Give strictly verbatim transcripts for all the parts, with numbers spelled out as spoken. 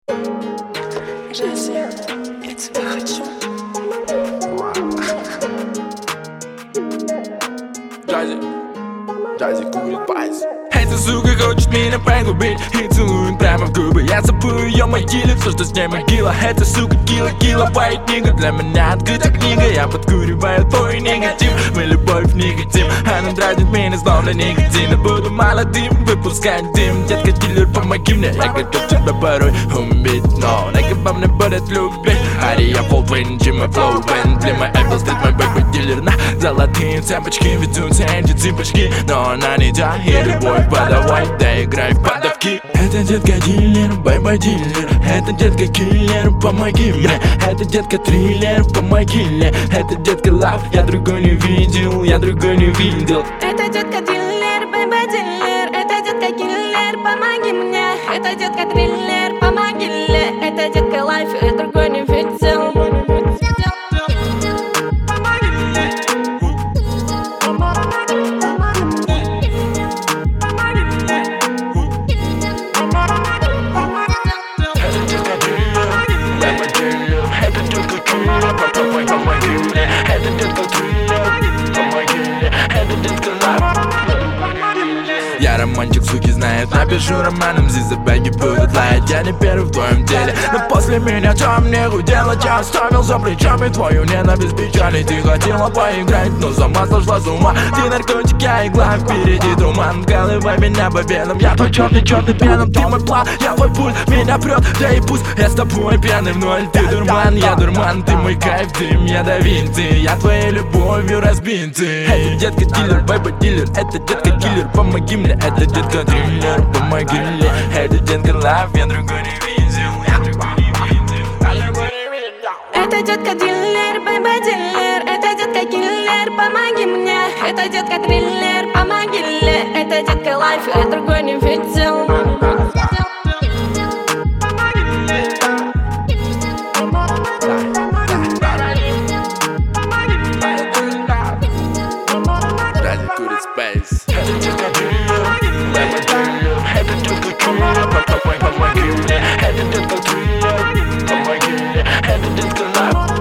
Джази, я тебя хочу. Джази, Джази курит пайс. Эта сука хочет меня погубить и целует прямо в губы. Я забыл ее могиле, все, что с ней могила. Эта сука кило-килобайт книга. Для меня открыта книга, я подкуриваю твой негатив. Мы любовь не хотим, она дразнит меня словно никотин. Буду молодым, выпускать дым. Детка дилер, помоги мне, я готов тебя порой убить. Но никогда мне будет любить. Ария Фолтвин, Джимми Флоуэн. Для моей Apple Street, мой бэйби дилер. На золотые цепочки ведутся эти цыпочки. Но она не та, и любовь подавай, да играй в подавки. Это детка дилер, бэйби дилер. Это детка киллер, помоги мне. Это детка триллер, помоги мне. Это детка лав, я другой не видел, я другой не видел. Это детка дилер, бэйби дилер. Это детка киллер, помоги мне. Это детка триллер, помоги мне. Это детка лайф, я другой не видел. Я романтик, суки знают, напишу романом, здесь забаги будут лаять. Я не первый в твоем деле, но после меня что мне гудело? Я оставил за плечами твою ненависть, печали. Ты хотела поиграть, но сама сошла с ума. Ты наркотик, я игла, впереди туман. Голывай меня по венам, я твой черный-черный пеном. Ты мой план, я твой пульт, меня прет, да и пусть я с тобой пьяный в ноль. Ты дурман, я дурман, ты мой кайф, ты мне давин, ты. Я твоей любовью разбит, ты. Это детка дилер, бэйби дилер. Это детка киллер, помоги мне. Это детка триллер, помоги мне. Это детка лайф, я другой не видел, я другой не видел, я другой не видел. Это детка дилер, бэйби дилер. Это детка киллер, помоги мне. Это детка триллер, помоги мне. Это детка лайф, я другой не видел. Джази курит спейс. Это детка триллер, бэйби дилер. Это детка киллер, помоги мне. Это детка триллер, помоги мне. Это детка лайф.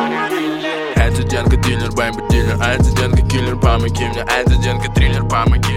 Это детка дилер, бэйби дилер. Это детка киллер, помоги мне. Это детка триллер, помоги